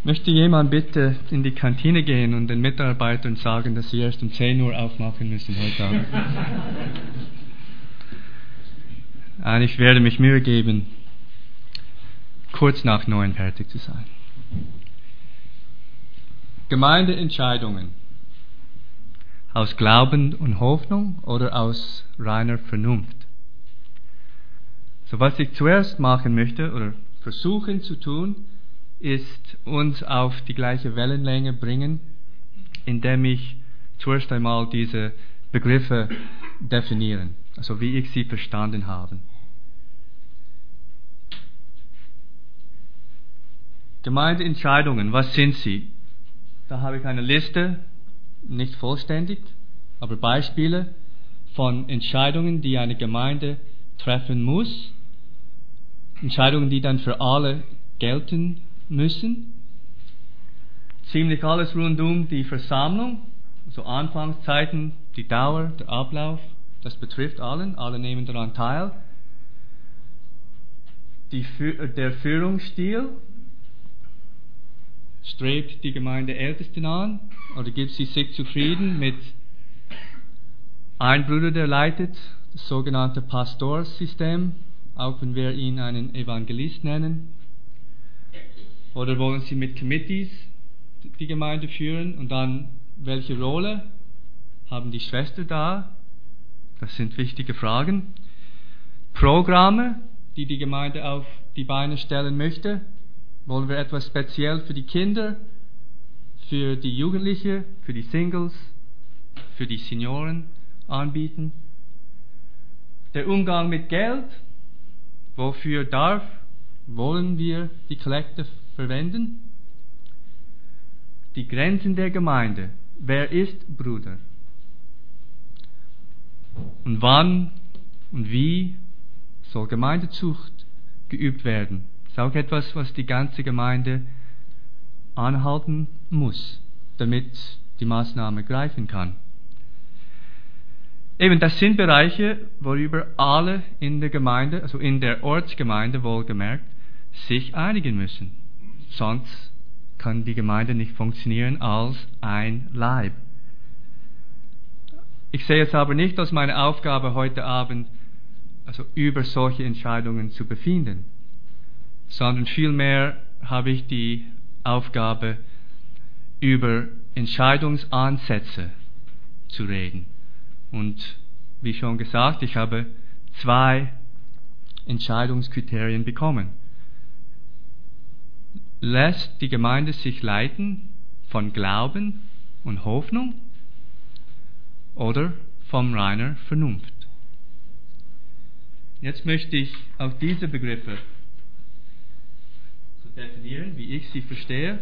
Möchte jemand bitte in die Kantine gehen und den Mitarbeitern sagen, dass sie erst um 10 Uhr aufmachen müssen heute Abend? Ich werde mich Mühe geben, kurz nach 9 fertig zu sein. Gemeindeentscheidungen. Aus Glauben und Hoffnung oder aus reiner Vernunft? So, was ich zuerst machen möchte oder versuchen zu tun, ist uns auf die gleiche Wellenlänge bringen, indem ich zuerst einmal diese Begriffe definiere, also wie ich sie verstanden habe. Gemeindeentscheidungen, was sind sie? Da habe ich eine Liste, nicht vollständig, aber Beispiele von Entscheidungen, die eine Gemeinde treffen muss. Entscheidungen, die dann für alle gelten müssen. Ziemlich alles rund um die Versammlung, also Anfangszeiten, die Dauer, der Ablauf, das betrifft allen, alle nehmen daran teil. Der Führungsstil, strebt die Gemeindeältesten an oder gibt sie sich zufrieden mit ein Bruder, der leitet, das sogenannte Pastorsystem, auch wenn wir ihn einen Evangelist nennen? Oder wollen sie mit Committees die Gemeinde führen? Und dann, welche Rolle haben die Schwestern da? Das sind wichtige Fragen. Programme, die die Gemeinde auf die Beine stellen möchte. Wollen wir etwas speziell für die Kinder, für die Jugendlichen, für die Singles, für die Senioren anbieten? Der Umgang mit Geld. Wofür wollen wir die Kollekte verwenden? Die Grenzen der Gemeinde. Wer ist Bruder? Und wann und wie soll Gemeindezucht geübt werden? Das ist auch etwas, was die ganze Gemeinde anhalten muss, damit die Maßnahme greifen kann. Eben, das sind Bereiche, worüber alle in der Gemeinde, also in der Ortsgemeinde wohlgemerkt, sich einigen müssen. Sonst kann die Gemeinde nicht funktionieren als ein Leib. Ich sehe es aber nicht als meine Aufgabe heute Abend, also über solche Entscheidungen zu befinden, sondern vielmehr habe ich die Aufgabe, über Entscheidungsansätze zu reden. Und wie schon gesagt, ich habe 2 Entscheidungskriterien bekommen. Lässt die Gemeinde sich leiten von Glauben und Hoffnung oder von reiner Vernunft? Jetzt möchte ich auch diese Begriffe definieren, wie ich sie verstehe.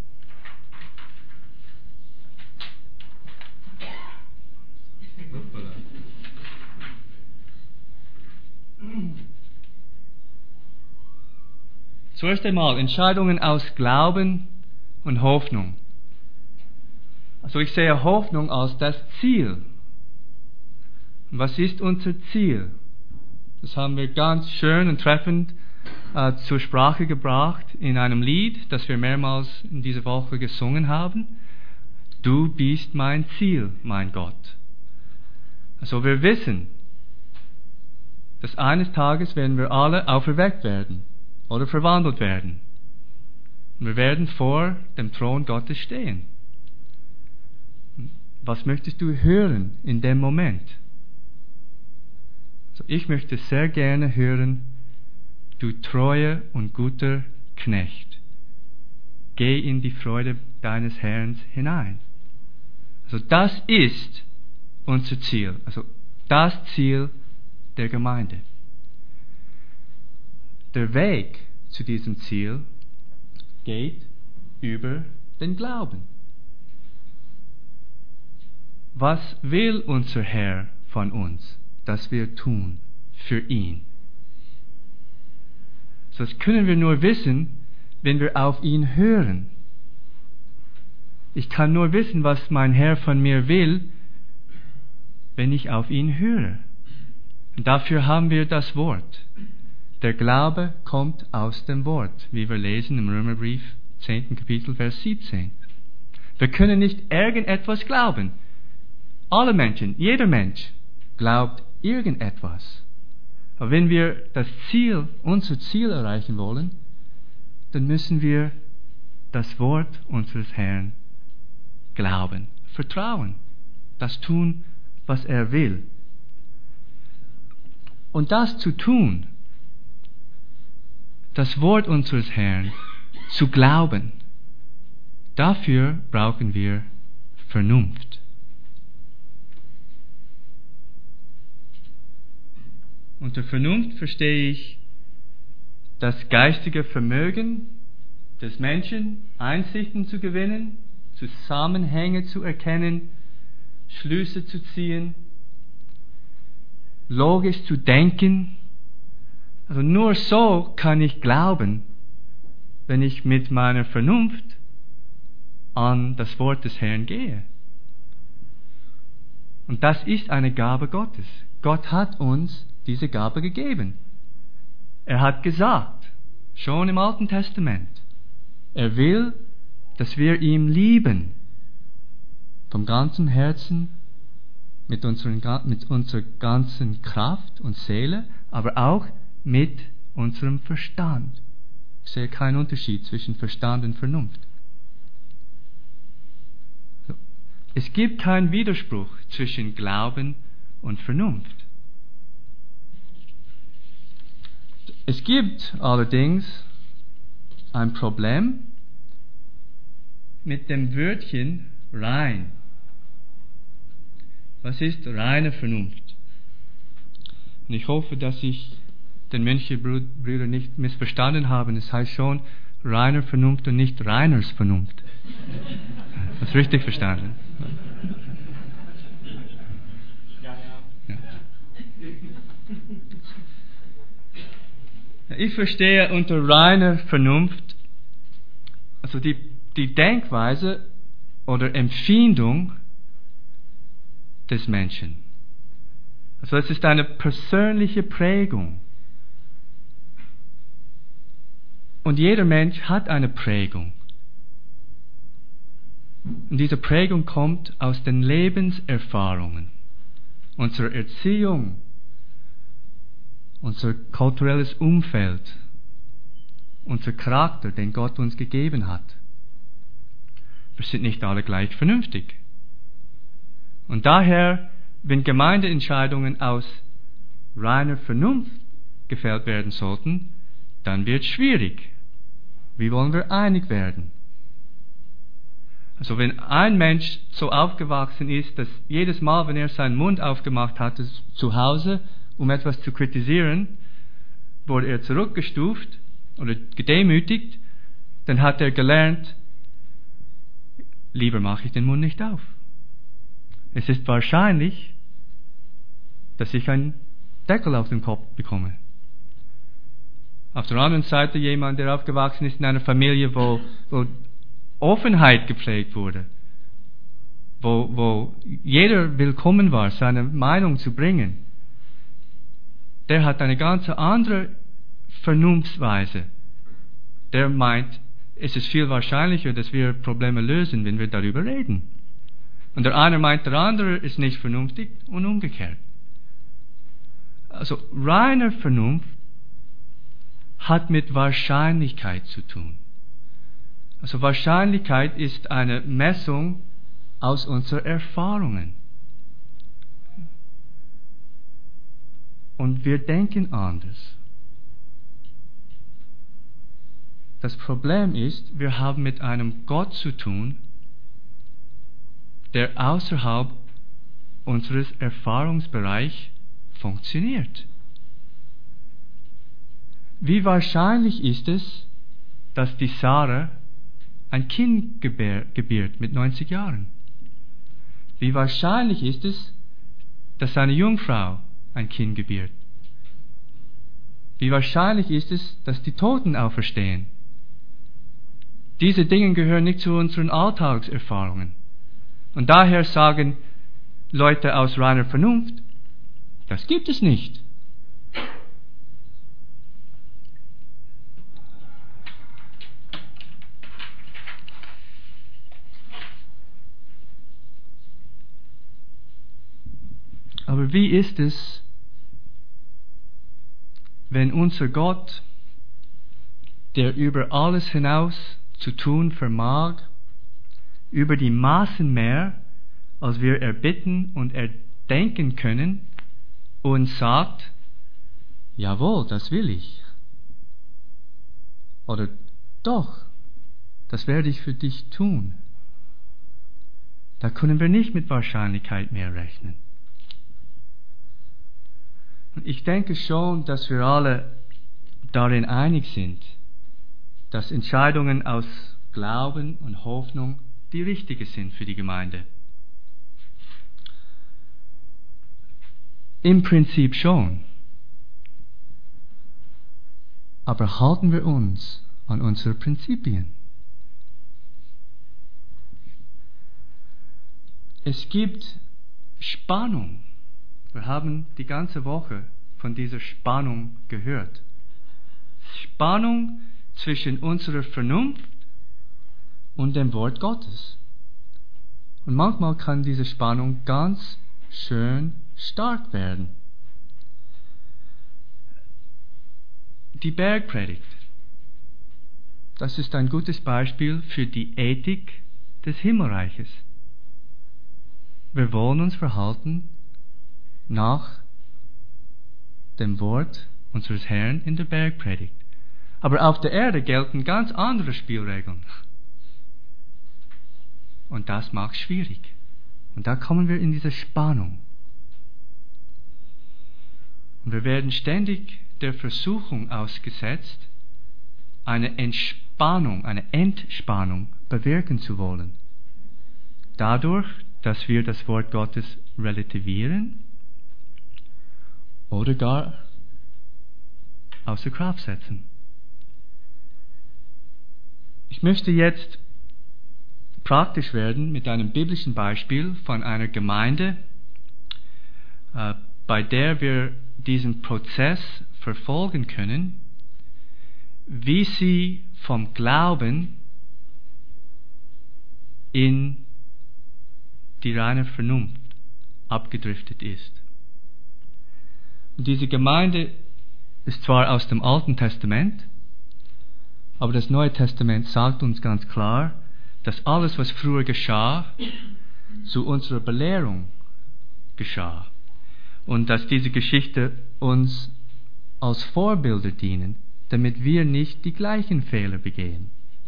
Zuerst einmal Entscheidungen aus Glauben und Hoffnung. Also ich sehe Hoffnung als das Ziel. Und was ist unser Ziel? Das haben wir ganz schön und treffend zur Sprache gebracht in einem Lied, das wir mehrmals in dieser Woche gesungen haben. Du bist mein Ziel, mein Gott. Also wir wissen, dass eines Tages werden wir alle auferweckt werden oder verwandelt werden. Und wir werden vor dem Thron Gottes stehen. Was möchtest du hören in dem Moment? Also ich möchte sehr gerne hören, du treuer und guter Knecht, geh in die Freude deines Herrn hinein. Also das ist unser Ziel, also das Ziel der Gemeinde. Der Weg zu diesem Ziel geht über den Glauben. Was will unser Herr von uns, dass wir tun für ihn? Das können wir nur wissen, wenn wir auf ihn hören. Ich kann nur wissen, was mein Herr von mir will, wenn ich auf ihn höre. Und dafür haben wir das Wort. Der Glaube kommt aus dem Wort, wie wir lesen im Römerbrief 10. Kapitel, Vers 17. Wir können nicht irgendetwas glauben. Alle Menschen, jeder Mensch glaubt irgendetwas. Aber wenn wir unser Ziel erreichen wollen, dann müssen wir das Wort unseres Herrn glauben, vertrauen, das tun, was er will. Und das zu tun, das Wort unseres Herrn zu glauben, dafür brauchen wir Vernunft. Unter Vernunft verstehe ich das geistige Vermögen des Menschen, Einsichten zu gewinnen, Zusammenhänge zu erkennen, Schlüsse zu ziehen, logisch zu denken. Also nur so kann ich glauben, wenn ich mit meiner Vernunft an das Wort des Herrn gehe. Und das ist eine Gabe Gottes. Gott hat uns diese Gabe gegeben. Er hat gesagt, schon im Alten Testament, er will, dass wir ihn lieben, vom ganzen Herzen, mit unserer ganzen Kraft und Seele, aber auch mit unserem Verstand. Ich sehe keinen Unterschied zwischen Verstand und Vernunft. Es gibt keinen Widerspruch zwischen Glauben und Vernunft. Es gibt allerdings ein Problem mit dem Wörtchen rein. Was ist reine Vernunft? Und ich hoffe, dass ich den Mönchebrüder nicht missverstanden habe. Es heißt schon reiner Vernunft und nicht Reiners Vernunft. Das ist richtig verstanden. Ja. Ich verstehe unter reiner Vernunft also die Denkweise oder Empfindung des Menschen. Also es ist eine persönliche Prägung. Und jeder Mensch hat eine Prägung. Und diese Prägung kommt aus den Lebenserfahrungen, unserer Erziehung, unser kulturelles Umfeld, unser Charakter, den Gott uns gegeben hat. Wir sind nicht alle gleich vernünftig. Und daher, wenn Gemeindeentscheidungen aus reiner Vernunft gefällt werden sollten, dann wird es schwierig. Wie wollen wir einig werden? Also wenn ein Mensch so aufgewachsen ist, dass jedes Mal, wenn er seinen Mund aufgemacht hatte zu Hause, um etwas zu kritisieren, wurde er zurückgestuft oder gedemütigt, dann hat er gelernt, lieber mache ich den Mund nicht auf. Es ist wahrscheinlich, dass ich einen Deckel auf den Kopf bekomme. Auf der anderen Seite jemand, der aufgewachsen ist in einer Familie, wo Offenheit gepflegt wurde, wo jeder willkommen war, seine Meinung zu bringen, der hat eine ganz andere Vernunftsweise. Der meint, es ist viel wahrscheinlicher, dass wir Probleme lösen, wenn wir darüber reden. Und der eine meint, der andere ist nicht vernünftig und umgekehrt. Also reine Vernunft hat mit Wahrscheinlichkeit zu tun. Also Wahrscheinlichkeit ist eine Messung aus unseren Erfahrungen. Und wir denken anders. Das Problem ist, wir haben mit einem Gott zu tun, der außerhalb unseres Erfahrungsbereichs funktioniert. Wie wahrscheinlich ist es, dass die Sarah ein Kind gebiert mit 90 Jahren? Wie wahrscheinlich ist es, dass eine Jungfrau ein Kind gebiert? Wie wahrscheinlich ist es, dass die Toten auferstehen? Diese Dinge gehören nicht zu unseren Alltagserfahrungen. Und daher sagen Leute aus reiner Vernunft, das gibt es nicht. Aber wie ist es, wenn unser Gott, der über alles hinaus zu tun vermag, über die Maßen mehr, als wir erbitten und erdenken können, uns sagt, jawohl, das will ich. Oder doch, das werde ich für dich tun. Da können wir nicht mit Wahrscheinlichkeit mehr rechnen. Und ich denke schon, dass wir alle darin einig sind, dass Entscheidungen aus Glauben und Hoffnung die richtige sind für die Gemeinde. Im Prinzip schon. Aber halten wir uns an unsere Prinzipien? Es gibt Spannung. Wir haben die ganze Woche von dieser Spannung gehört. Spannung zwischen unserer Vernunft und dem Wort Gottes. Und manchmal kann diese Spannung ganz schön stark werden. Die Bergpredigt, das ist ein gutes Beispiel für die Ethik des Himmelreiches. Wir wollen uns verhalten nach dem Wort unseres Herrn in der Bergpredigt. Aber auf der Erde gelten ganz andere Spielregeln. Und das macht es schwierig. Und da kommen wir in diese Spannung. Und wir werden ständig der Versuchung ausgesetzt, eine Entspannung, eine Entspannung bewirken zu wollen. Dadurch, dass wir das Wort Gottes relativieren oder gar außer Kraft setzen. Ich möchte jetzt praktisch werden mit einem biblischen Beispiel von einer Gemeinde, bei der wir diesen Prozess verfolgen können, wie sie vom Glauben in die reine Vernunft abgedriftet ist. Und diese Gemeinde ist zwar aus dem Alten Testament, aber das Neue Testament sagt uns ganz klar, dass alles, was früher geschah, zu unserer Belehrung geschah. Und dass diese Geschichte uns als Vorbilder dienen, damit wir nicht die gleichen Fehler begehen.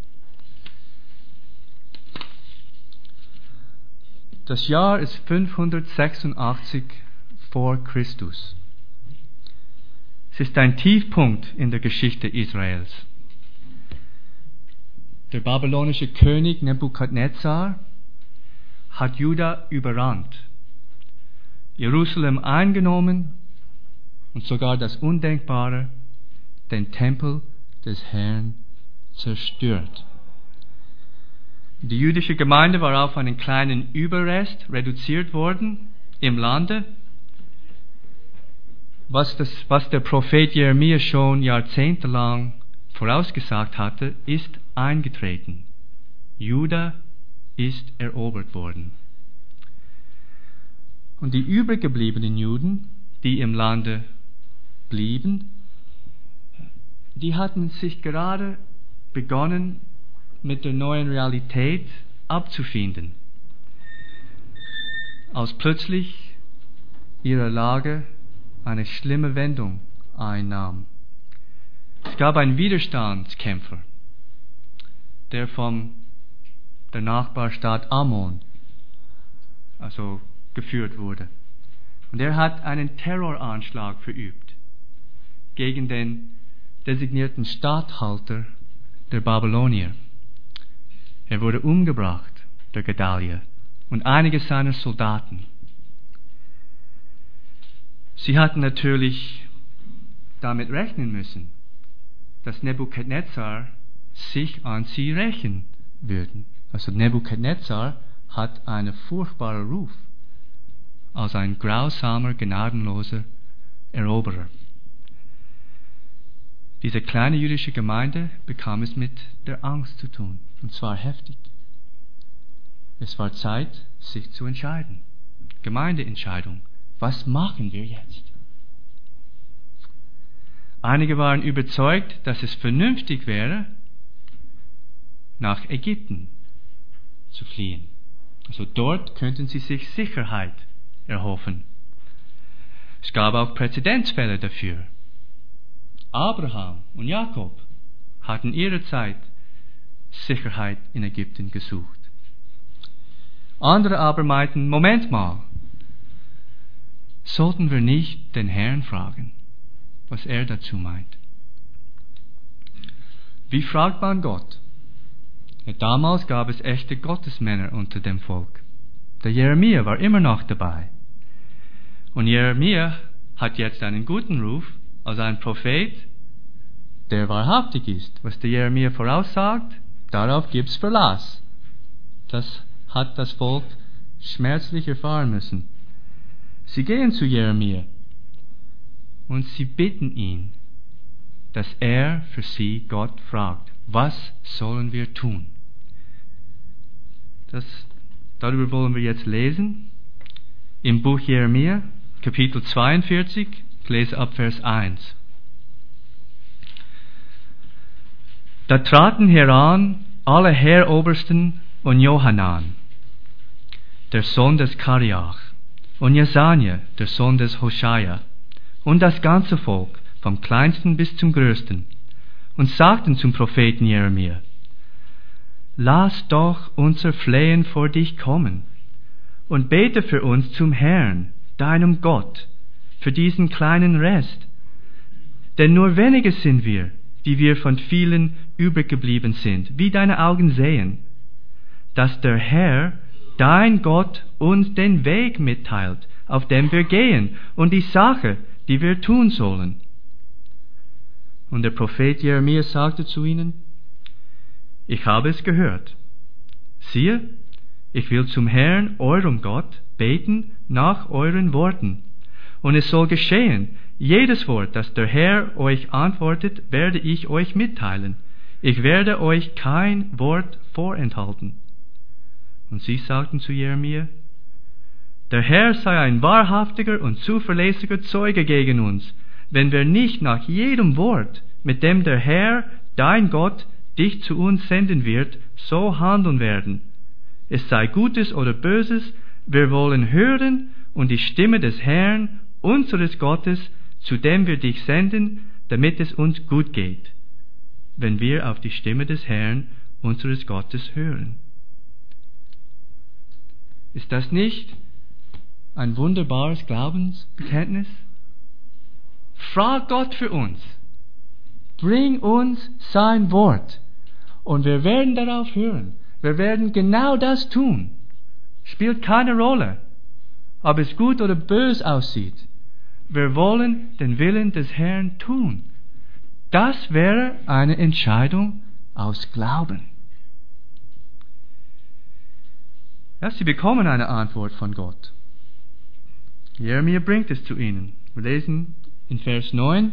Das Jahr ist 586 vor Christus. Es ist ein Tiefpunkt in der Geschichte Israels. Der babylonische König Nebukadnezar hat Juda überrannt, Jerusalem eingenommen und sogar das Undenkbare, den Tempel des Herrn, zerstört. Die jüdische Gemeinde war auf einen kleinen Überrest reduziert worden im Lande. Was der Prophet Jeremia schon jahrzehntelang vorausgesagt hatte, ist eingetreten. Juda ist erobert worden. Und die übriggebliebenen Juden, die im Lande blieben, die hatten sich gerade begonnen, mit der neuen Realität abzufinden, als plötzlich ihre Lage eine schlimme Wendung einnahm. Es gab einen Widerstandskämpfer, der von der Nachbarstadt Ammon geführt wurde. Und er hat einen Terroranschlag verübt gegen den designierten Statthalter der Babylonier. Er wurde umgebracht, der Gedalia, und einige seiner Soldaten. Sie hatten natürlich damit rechnen müssen, dass Nebukadnezar sich an sie rächen würden. Also Nebukadnezar hat einen furchtbaren Ruf als ein grausamer, gnadenloser Eroberer. Diese kleine jüdische Gemeinde bekam es mit der Angst zu tun, und zwar heftig. Es war Zeit, sich zu entscheiden. Gemeindeentscheidung. Was machen wir jetzt? Einige waren überzeugt, dass es vernünftig wäre, nach Ägypten zu fliehen. Also dort könnten sie sich Sicherheit erhoffen. Es gab auch Präzedenzfälle dafür. Abraham und Jakob hatten ihre Zeit Sicherheit in Ägypten gesucht. Andere aber meinten, Moment mal, sollten wir nicht den Herrn fragen, was er dazu meint? Wie fragt man Gott? Ja, damals gab es echte Gottesmänner unter dem Volk. Der Jeremia war immer noch dabei. Und Jeremia hat jetzt einen guten Ruf als ein Prophet, der wahrhaftig ist. Was der Jeremia voraussagt, darauf gibt es Verlass. Das hat das Volk schmerzlich erfahren müssen. Sie gehen zu Jeremia und sie bitten ihn, dass er für sie Gott fragt. Was sollen wir tun? Darüber wollen wir jetzt lesen. Im Buch Jeremia, Kapitel 42, ich lese ab Vers 1. Da traten heran alle Heerobersten und Johanan, der Sohn des Kariach, und Jesania, der Sohn des Hoshaja, und das ganze Volk, vom kleinsten bis zum größten, und sagten zum Propheten Jeremia: Lass doch unser Flehen vor dich kommen, und bete für uns zum Herrn, deinem Gott, für diesen kleinen Rest. Denn nur wenige sind wir, die wir von vielen übrig geblieben sind, wie deine Augen sehen, dass der Herr, dein Gott, uns den Weg mitteilt, auf dem wir gehen, und die Sache, die wir tun sollen. Und der Prophet Jeremia sagte zu ihnen: Ich habe es gehört. Siehe, ich will zum Herrn, eurem Gott, beten nach euren Worten. Und es soll geschehen, jedes Wort, das der Herr euch antwortet, werde ich euch mitteilen. Ich werde euch kein Wort vorenthalten. Und sie sagten zu Jeremia: Der Herr sei ein wahrhaftiger und zuverlässiger Zeuge gegen uns, wenn wir nicht nach jedem Wort, mit dem der Herr, dein Gott, dich zu uns senden wird, so handeln werden. Es sei Gutes oder Böses, wir wollen hören und die Stimme des Herrn, unseres Gottes, zu dem wir dich senden, damit es uns gut geht, wenn wir auf die Stimme des Herrn, unseres Gottes, hören. Ist das nicht ein wunderbares Glaubensbekenntnis? Frag Gott für uns. Bring uns sein Wort. Und wir werden darauf hören. Wir werden genau das tun. Spielt keine Rolle, ob es gut oder böse aussieht. Wir wollen den Willen des Herrn tun. Das wäre eine Entscheidung aus Glauben. Ja, sie bekommen eine Antwort von Gott. Jeremia bringt es zu ihnen. Wir lesen in Vers 9.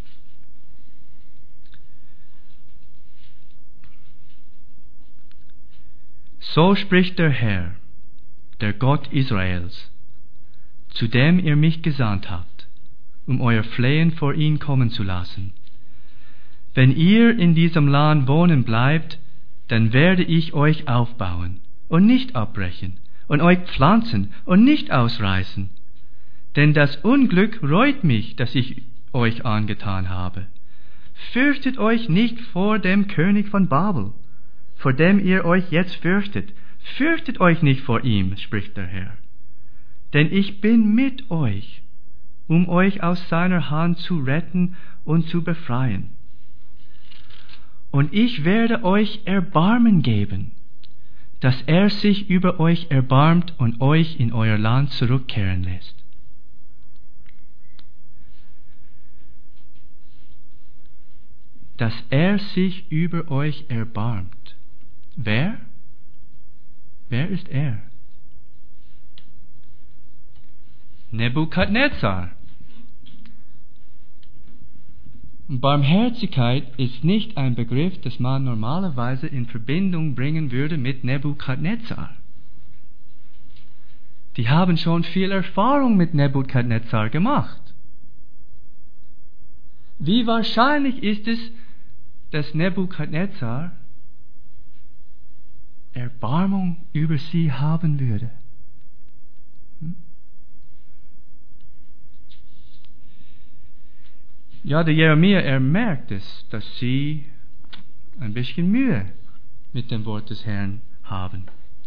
So spricht der Herr, der Gott Israels, zu dem ihr mich gesandt habt, um euer Flehen vor ihn kommen zu lassen. Wenn ihr in diesem Land wohnen bleibt, dann werde ich euch aufbauen und nicht abbrechen und euch pflanzen und nicht ausreißen. Denn das Unglück reut mich, das ich euch angetan habe. Fürchtet euch nicht vor dem König von Babel, vor dem ihr euch jetzt fürchtet. Fürchtet euch nicht vor ihm, spricht der Herr. Denn ich bin mit euch, um euch aus seiner Hand zu retten und zu befreien. Und ich werde euch Erbarmen geben, dass er sich über euch erbarmt und euch in euer Land zurückkehren lässt. Dass er sich über euch erbarmt. Wer? Wer ist er? Nebukadnezar. Barmherzigkeit ist nicht ein Begriff, das man normalerweise in Verbindung bringen würde mit Nebukadnezar. Die haben schon viel Erfahrung mit Nebukadnezar gemacht. Wie wahrscheinlich ist es, dass Nebukadnezar Erbarmung über sie haben würde? Ja, der Jeremia, er merkt es, dass sie ein bisschen Mühe mit dem Wort des Herrn haben.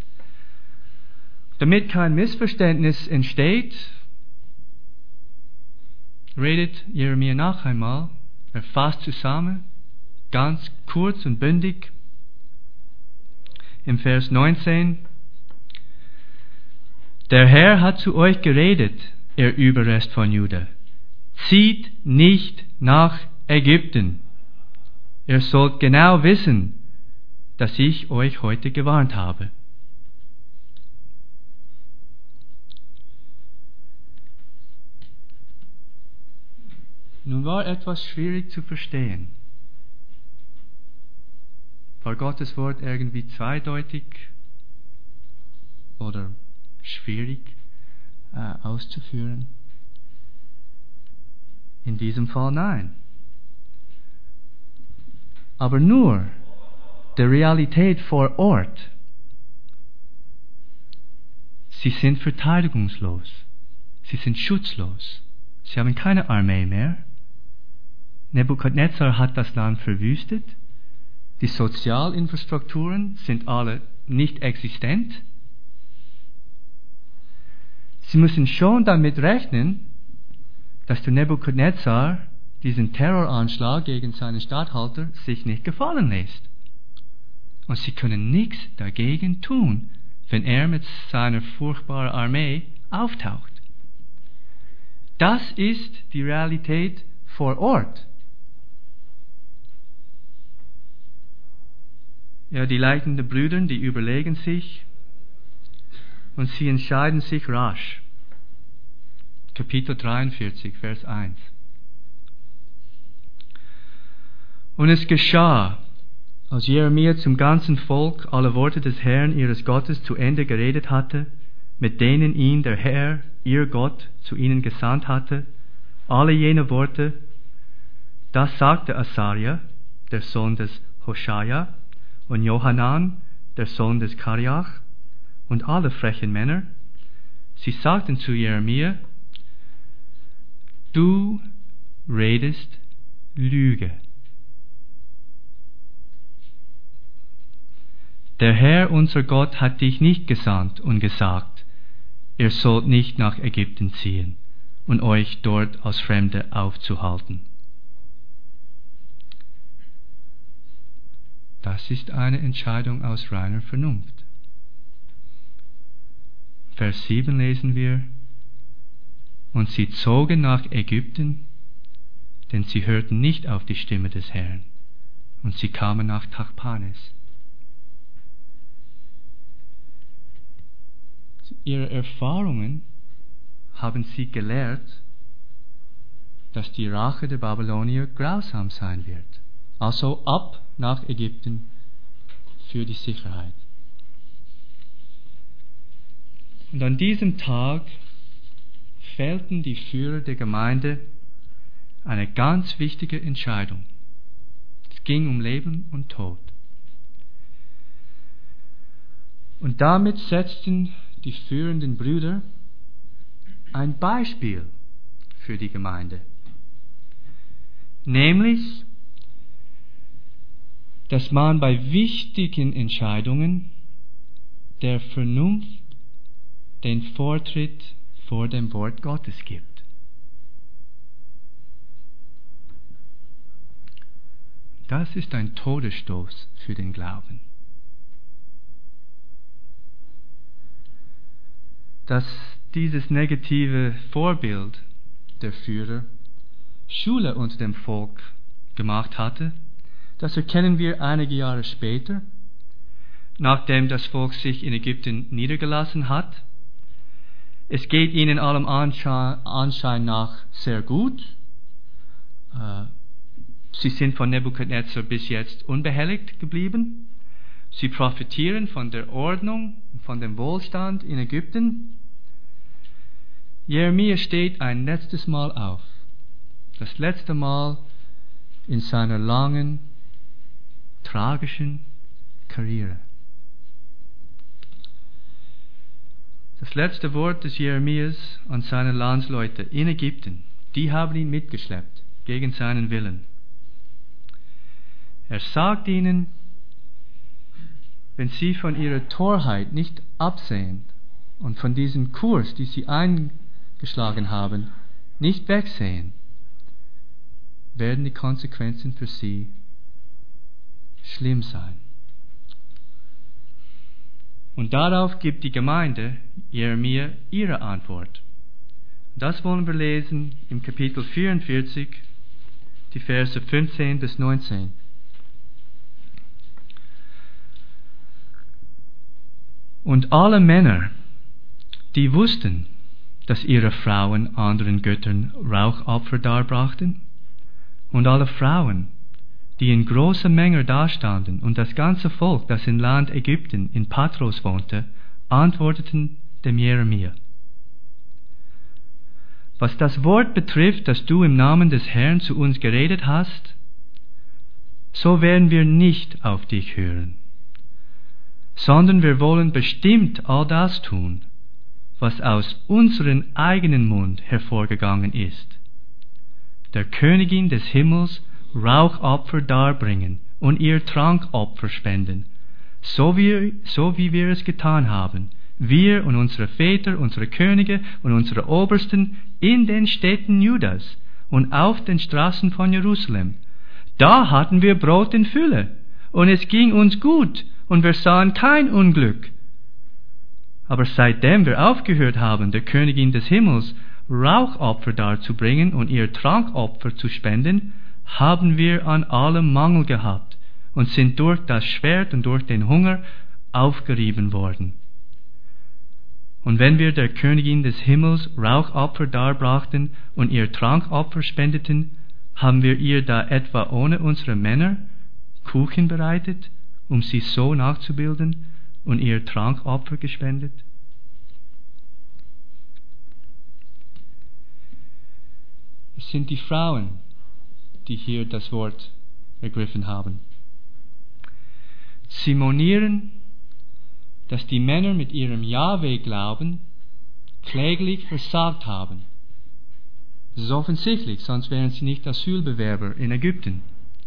Damit kein Missverständnis entsteht, redet Jeremia noch einmal, er fasst zusammen, ganz kurz und bündig, im Vers 19: Der Herr hat zu euch geredet, ihr Überrest von Juda. Zieht nicht nach Ägypten. Ihr sollt genau wissen, dass ich euch heute gewarnt habe. Nun war etwas schwierig zu verstehen. War Gottes Wort irgendwie zweideutig oder schwierig auszuführen? In diesem Fall nein. Aber nur der Realität vor Ort. Sie sind verteidigungslos. Sie sind schutzlos. Sie haben keine Armee mehr. Nebukadnezar hat das Land verwüstet. Die Sozialinfrastrukturen sind alle nicht existent. Sie müssen schon damit rechnen, dass der Nebukadnezar diesen Terroranschlag gegen seinen Statthalter sich nicht gefallen lässt. Und sie können nichts dagegen tun, wenn er mit seiner furchtbaren Armee auftaucht. Das ist die Realität vor Ort. Ja, die leitenden Brüder, die überlegen sich und sie entscheiden sich rasch. Kapitel 43, Vers 1. Und es geschah, als Jeremia zum ganzen Volk alle Worte des Herrn ihres Gottes zu Ende geredet hatte, mit denen ihn der Herr, ihr Gott, zu ihnen gesandt hatte, alle jene Worte, das sagte Asaria, der Sohn des Hoshaja, und Johanan, der Sohn des Kariach, und alle frechen Männer. Sie sagten zu Jeremia: Du redest Lüge. Der Herr, unser Gott, hat dich nicht gesandt und gesagt, ihr sollt nicht nach Ägypten ziehen und euch dort als Fremde aufzuhalten. Das ist eine Entscheidung aus reiner Vernunft. Vers 7 lesen wir: Und sie zogen nach Ägypten, denn sie hörten nicht auf die Stimme des Herrn, und sie kamen nach Tachpanes. Ihre Erfahrungen haben sie gelehrt, dass die Rache der Babylonier grausam sein wird. Also ab nach Ägypten für die Sicherheit. Und an diesem Tag fällten die Führer der Gemeinde eine ganz wichtige Entscheidung. Es ging um Leben und Tod. Und damit setzten die führenden Brüder ein Beispiel für die Gemeinde. Nämlich, dass man bei wichtigen Entscheidungen der Vernunft den Vortritt vor dem Wort Gottes gibt. Das ist ein Todesstoß für den Glauben. Dass dieses negative Vorbild der Führer Schule unter dem Volk gemacht hatte, das erkennen wir einige Jahre später, nachdem das Volk sich in Ägypten niedergelassen hat. Es geht ihnen allem Anschein nach sehr gut. Sie sind von Nebukadnezar bis jetzt unbehelligt geblieben. Sie profitieren von der Ordnung, von dem Wohlstand in Ägypten. Jeremia steht ein letztes Mal auf. Das letzte Mal in seiner langen, tragischen Karriere. Das letzte Wort des Jeremias an seine Landsleute in Ägypten, die haben ihn mitgeschleppt, gegen seinen Willen. Er sagt ihnen, wenn sie von ihrer Torheit nicht absehen und von diesem Kurs, den sie eingeschlagen haben, nicht wegsehen, werden die Konsequenzen für sie schlimm sein. Und darauf gibt die Gemeinde Jeremia ihre Antwort. Das wollen wir lesen im Kapitel 44, die Verse 15 bis 19. Und alle Männer, die wussten, dass ihre Frauen anderen Göttern Rauchopfer darbrachten, und alle Frauen, die in großer Menge dastanden, und das ganze Volk, das im Land Ägypten in Patros wohnte, antworteten dem Jeremia: Was das Wort betrifft, das du im Namen des Herrn zu uns geredet hast, so werden wir nicht auf dich hören, sondern wir wollen bestimmt all das tun, was aus unserem eigenen Mund hervorgegangen ist, der Königin des Himmels Rauchopfer darbringen und ihr Trankopfer spenden, so wie wir es getan haben, wir und unsere Väter, unsere Könige und unsere Obersten in den Städten Judas und auf den Straßen von Jerusalem. Da hatten wir Brot in Fülle, und es ging uns gut, und wir sahen kein Unglück. Aber seitdem wir aufgehört haben, der Königin des Himmels Rauchopfer darzubringen und ihr Trankopfer zu spenden, haben wir an allem Mangel gehabt und sind durch das Schwert und durch den Hunger aufgerieben worden. Und wenn wir der Königin des Himmels Rauchopfer darbrachten und ihr Trankopfer spendeten, haben wir ihr da etwa ohne unsere Männer Kuchen bereitet, um sie so nachzubilden, und ihr Trankopfer gespendet? Es sind die Frauen, die hier das Wort ergriffen haben. Sie monieren, dass die Männer mit ihrem Jahwe-Glauben kläglich versagt haben. Das ist offensichtlich, sonst wären sie nicht Asylbewerber in Ägypten.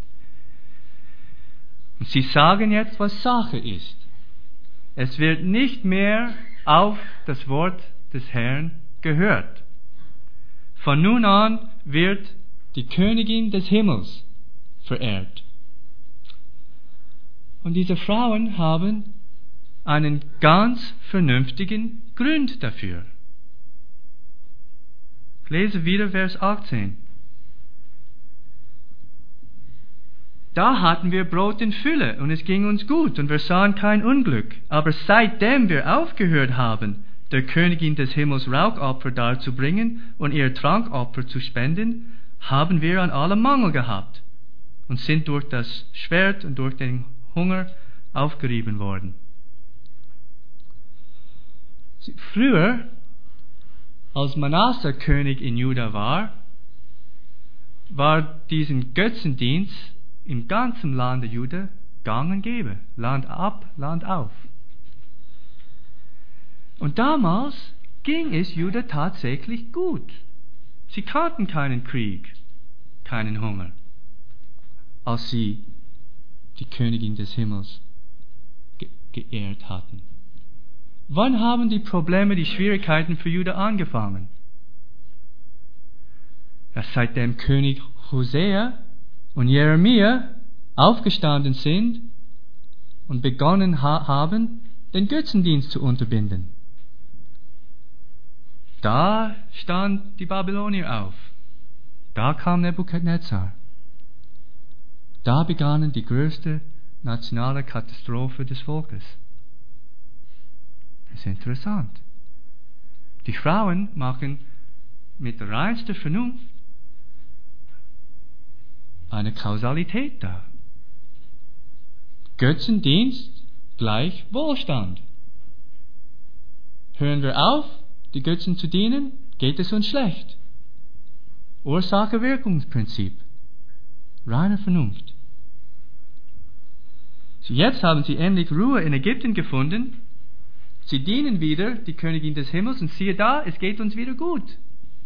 Und sie sagen jetzt, was Sache ist. Es wird nicht mehr auf das Wort des Herrn gehört. Von nun an wird die Königin des Himmels verehrt. Und diese Frauen haben einen ganz vernünftigen Grund dafür. Ich lese wieder Vers 18. Da hatten wir Brot in Fülle, und es ging uns gut, und wir sahen kein Unglück. Aber seitdem wir aufgehört haben, der Königin des Himmels Rauchopfer darzubringen und ihr Trankopfer zu spenden, haben wir an allem Mangel gehabt und sind durch das Schwert und durch den Hunger aufgerieben worden. Früher, als Manasse König in Juda war diesen Götzendienst im ganzen Lande Juda gang und gäbe, Land ab, Land auf. Und damals ging es Juda tatsächlich gut. Sie kannten keinen Krieg, keinen Hunger, als sie die Königin des Himmels geehrt hatten. Wann haben die Probleme, die Schwierigkeiten für Juda angefangen? Ja, seitdem König Hosea und Jeremia aufgestanden sind und begonnen haben, den Götzendienst zu unterbinden. Da stand die Babylonier auf. Da kam Nebukadnezar. Da begann die größte nationale Katastrophe des Volkes. Das ist interessant. Die Frauen machen mit reinster Vernunft eine Kausalität da. Götzendienst gleich Wohlstand. Hören wir auf, die Götzen zu dienen, geht es uns schlecht. Ursache-Wirkungsprinzip. Reine Vernunft. So, jetzt haben sie endlich Ruhe in Ägypten gefunden. Sie dienen wieder die Königin des Himmels und siehe da, es geht uns wieder gut.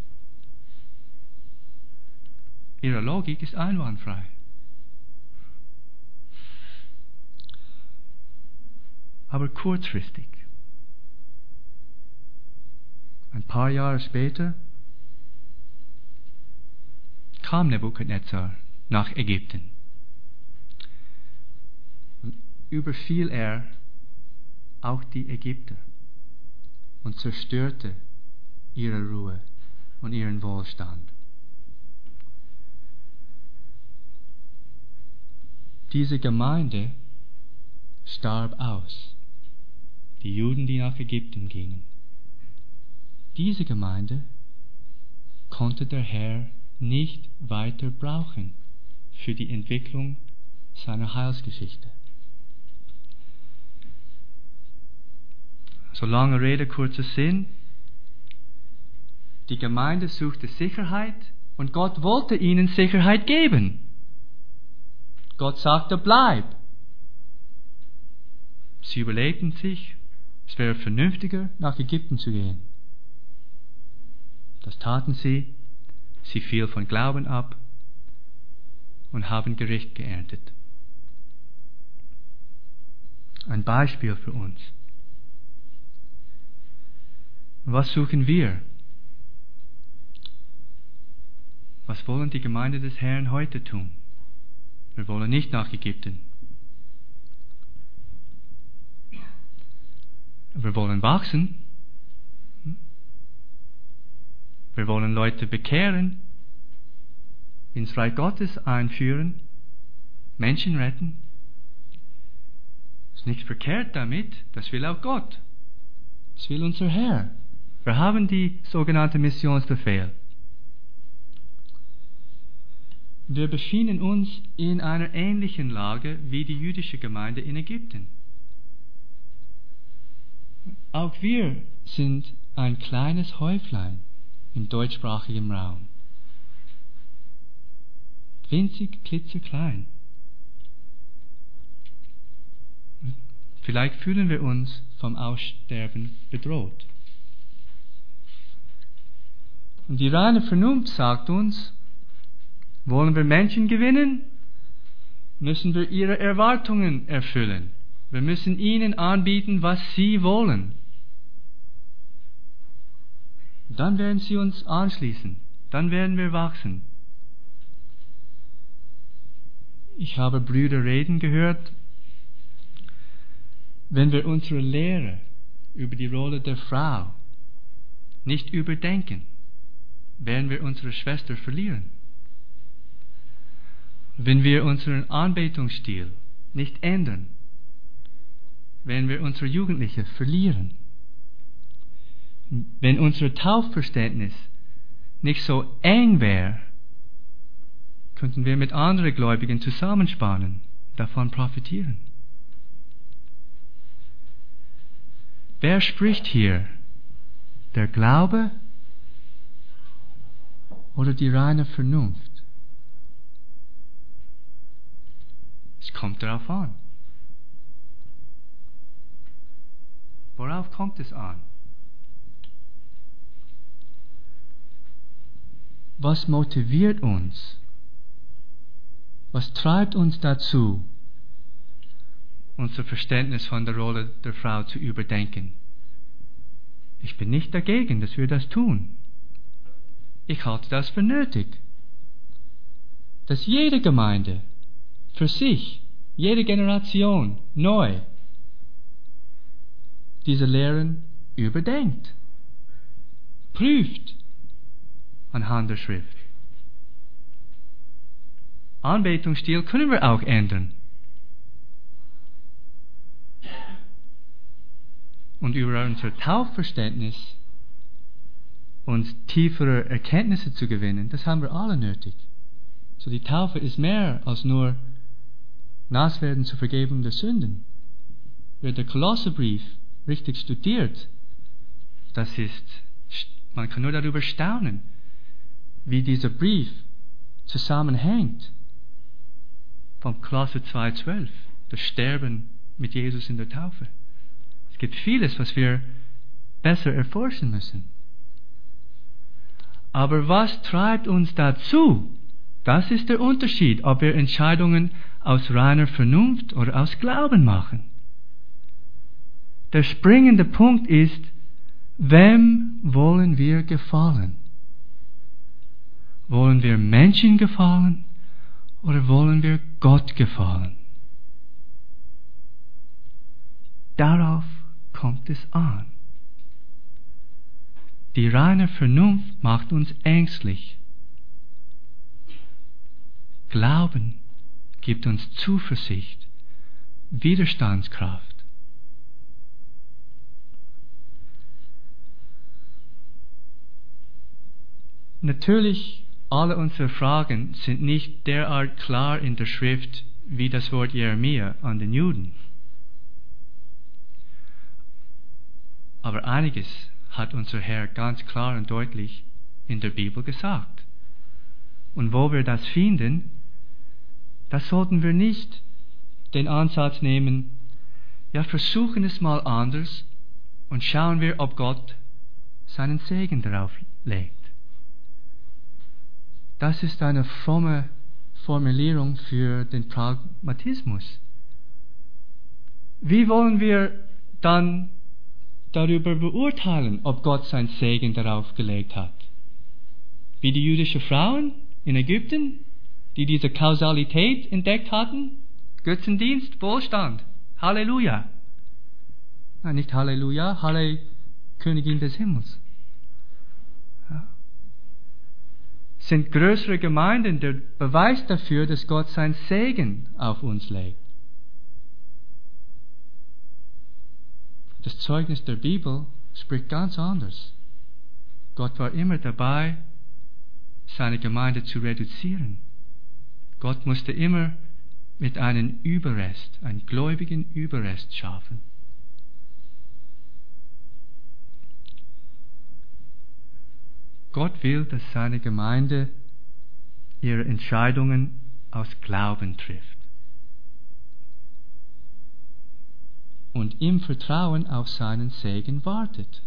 Ihre Logik ist einwandfrei. Aber kurzfristig. Ein paar Jahre später kam Nebukadnezar nach Ägypten und überfiel er auch die Ägypter und zerstörte ihre Ruhe und ihren Wohlstand. Diese Gemeinde starb aus. Die Juden, die nach Ägypten gingen. Diese Gemeinde konnte der Herr nicht weiter brauchen für die Entwicklung seiner Heilsgeschichte. So lange Rede, kurzer Sinn. Die Gemeinde suchte Sicherheit und Gott wollte ihnen Sicherheit geben. Gott sagte, bleib. Sie überlegten sich, es wäre vernünftiger, nach Ägypten zu gehen. Das taten sie. Sie fiel von Glauben ab und haben Gericht geerntet. Ein Beispiel für uns. Was suchen wir? Was wollen die Gemeinde des Herrn heute tun? Wir wollen nicht nach Ägypten. Wir wollen wachsen. Wir wollen Leute bekehren, ins Reich Gottes einführen, Menschen retten. Es ist nicht verkehrt damit, das will auch Gott. Das will unser Herr. Wir haben die sogenannte Missionsbefehl. Wir befinden uns in einer ähnlichen Lage wie die jüdische Gemeinde in Ägypten. Auch wir sind ein kleines Häuflein im deutschsprachigen Raum. Winzig, klitzeklein. Vielleicht fühlen wir uns vom Aussterben bedroht. Und die reine Vernunft sagt uns, wollen wir Menschen gewinnen, müssen wir ihre Erwartungen erfüllen. Wir müssen ihnen anbieten, was sie wollen. Dann werden sie uns anschließen. Dann werden wir wachsen. Ich habe Brüder reden gehört, wenn wir unsere Lehre über die Rolle der Frau nicht überdenken, werden wir unsere Schwester verlieren. Wenn wir unseren Anbetungsstil nicht ändern, werden wir unsere Jugendliche verlieren. Wenn unser Taufverständnis nicht so eng wäre, könnten wir mit anderen Gläubigen zusammenspannen, davon profitieren. Wer spricht hier? Der Glaube oder die reine Vernunft? Es kommt darauf an. Worauf kommt es an? Was motiviert uns? Was treibt uns dazu, unser Verständnis von der Rolle der Frau zu überdenken? Ich bin nicht dagegen, dass wir das tun. Ich halte das für nötig, dass jede Gemeinde für sich, jede Generation neu diese Lehren überdenkt, prüft anhand der Schrift. Anbetungsstil können wir auch ändern. Und über unser Taufverständnis uns tiefere Erkenntnisse zu gewinnen, das haben wir alle nötig. So, die Taufe ist mehr als nur Nasswerden zur Vergebung der Sünden. Wer den Kolosserbrief richtig studiert, das ist Man kann nur darüber staunen, wie dieser Brief zusammenhängt. Vom Kolosser 2,12, das Sterben mit Jesus in der Taufe. Es gibt vieles, was wir besser erforschen müssen. Aber was treibt uns dazu? Das ist der Unterschied, ob wir Entscheidungen aus reiner Vernunft oder aus Glauben machen. Der springende Punkt ist, wem wollen wir gefallen? Wollen wir Menschen gefallen oder wollen wir Gott gefallen? Darauf kommt es an. Die reine Vernunft macht uns ängstlich. Glauben gibt uns Zuversicht, Widerstandskraft. Natürlich, alle unsere Fragen sind nicht derart klar in der Schrift wie das Wort Jeremia an den Juden. Aber einiges hat unser Herr ganz klar und deutlich in der Bibel gesagt. Und wo wir das finden, da sollten wir nicht den Ansatz nehmen, ja, versuchen es mal anders und schauen wir, ob Gott seinen Segen darauf legt. Das ist eine fromme Formulierung für den Pragmatismus. Wie wollen wir dann darüber beurteilen, ob Gott seinen Segen darauf gelegt hat? Wie die jüdischen Frauen in Ägypten, die diese Kausalität entdeckt hatten? Götzendienst, Wohlstand, Halleluja. Nein, nicht Halleluja, Halle, Königin des Himmels. Ja. Sind größere Gemeinden der Beweis dafür, dass Gott seinen Segen auf uns legt? Das Zeugnis der Bibel spricht ganz anders. Gott war immer dabei, seine Gemeinde zu reduzieren. Gott musste immer mit einem Überrest, einem gläubigen Überrest schaffen. Gott will, dass seine Gemeinde ihre Entscheidungen aus Glauben trifft und im Vertrauen auf seinen Segen wartet.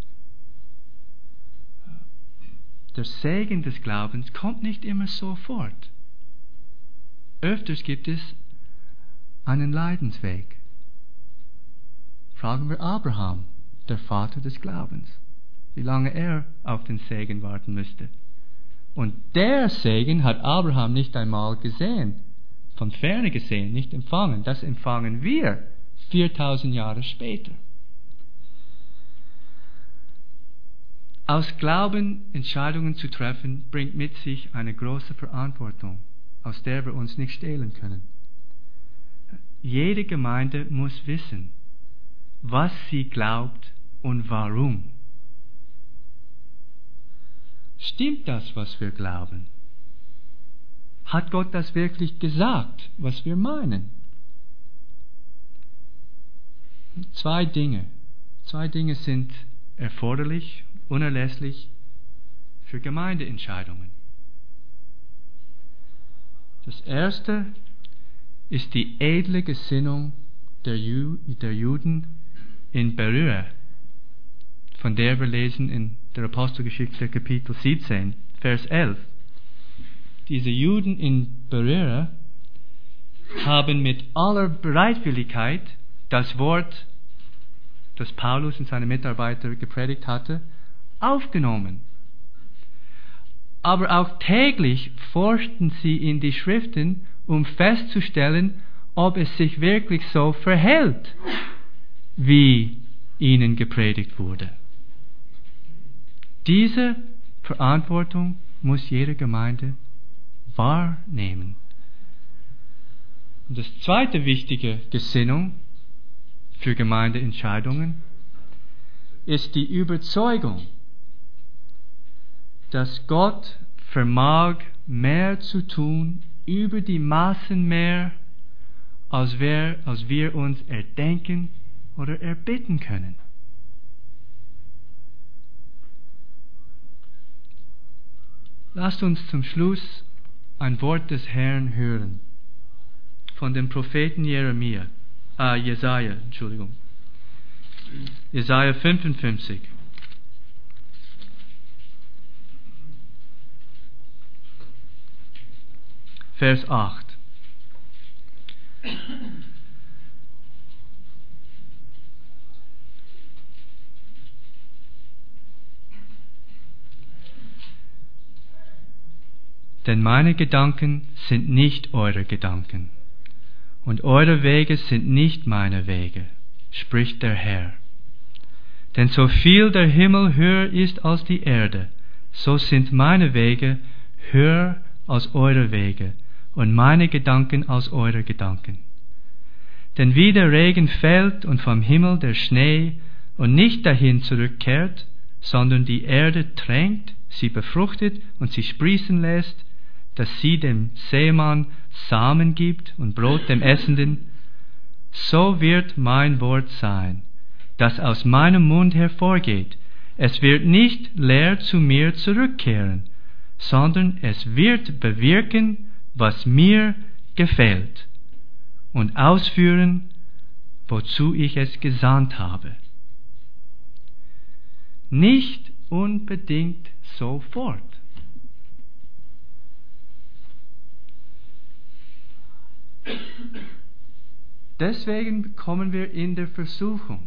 Der Segen des Glaubens kommt nicht immer sofort. Öfters gibt es einen Leidensweg. Fragen wir Abraham, der Vater des Glaubens, wie lange er auf den Segen warten müsste. Und der Segen hat Abraham nicht einmal gesehen, von ferne gesehen, nicht empfangen. Das empfangen wir 4000 Jahre später. Aus Glauben Entscheidungen zu treffen, bringt mit sich eine große Verantwortung, aus der wir uns nicht stehlen können. Jede Gemeinde muss wissen, was sie glaubt und warum. Stimmt das, was wir glauben? Hat Gott das wirklich gesagt, was wir meinen? Zwei Dinge sind erforderlich, unerlässlich für Gemeindeentscheidungen. Das erste ist die edle Gesinnung der Juden in Berea, von der wir lesen in der Apostelgeschichte Kapitel 17, Vers 11. Diese Juden in Berea haben mit aller Bereitwilligkeit das Wort, das Paulus und seine Mitarbeiter gepredigt hatte, aufgenommen. Aber auch täglich forschten sie in die Schriften, um festzustellen, ob es sich wirklich so verhält, wie ihnen gepredigt wurde. Diese Verantwortung muss jede Gemeinde wahrnehmen. Und das zweite wichtige Gesinnung für Gemeindeentscheidungen ist die Überzeugung, dass Gott vermag, mehr zu tun, über die Maßen mehr, als wir uns erdenken oder erbitten können. Lasst uns zum Schluss ein Wort des Herrn hören von dem Propheten Jesaja. Jesaja 55. Vers 8. Denn meine Gedanken sind nicht eure Gedanken, und eure Wege sind nicht meine Wege, spricht der Herr. Denn so viel der Himmel höher ist als die Erde, so sind meine Wege höher als eure Wege, und meine Gedanken als eure Gedanken. Denn wie der Regen fällt und vom Himmel der Schnee und nicht dahin zurückkehrt, sondern die Erde tränkt, sie befruchtet und sie sprießen lässt, dass sie dem Sämann Samen gibt und Brot dem Essenden, so wird mein Wort sein, das aus meinem Mund hervorgeht. Es wird nicht leer zu mir zurückkehren, sondern es wird bewirken, was mir gefällt, und ausführen, wozu ich es gesandt habe. Nicht unbedingt sofort. Deswegen kommen wir in der Versuchung,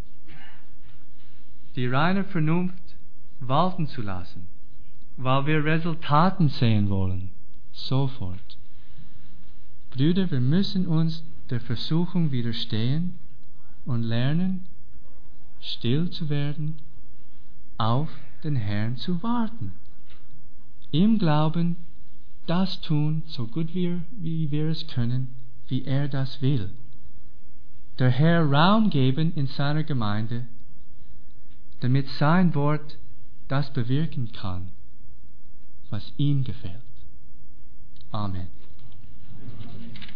die reine Vernunft walten zu lassen, weil wir Resultaten sehen wollen, sofort. Brüder, wir müssen uns der Versuchung widerstehen und lernen, still zu werden, auf den Herrn zu warten. Im Glauben, das tun, so gut wie wir es können, wie er das will. Der Herr Raum geben in seiner Gemeinde, damit sein Wort das bewirken kann, was ihm gefällt. Amen.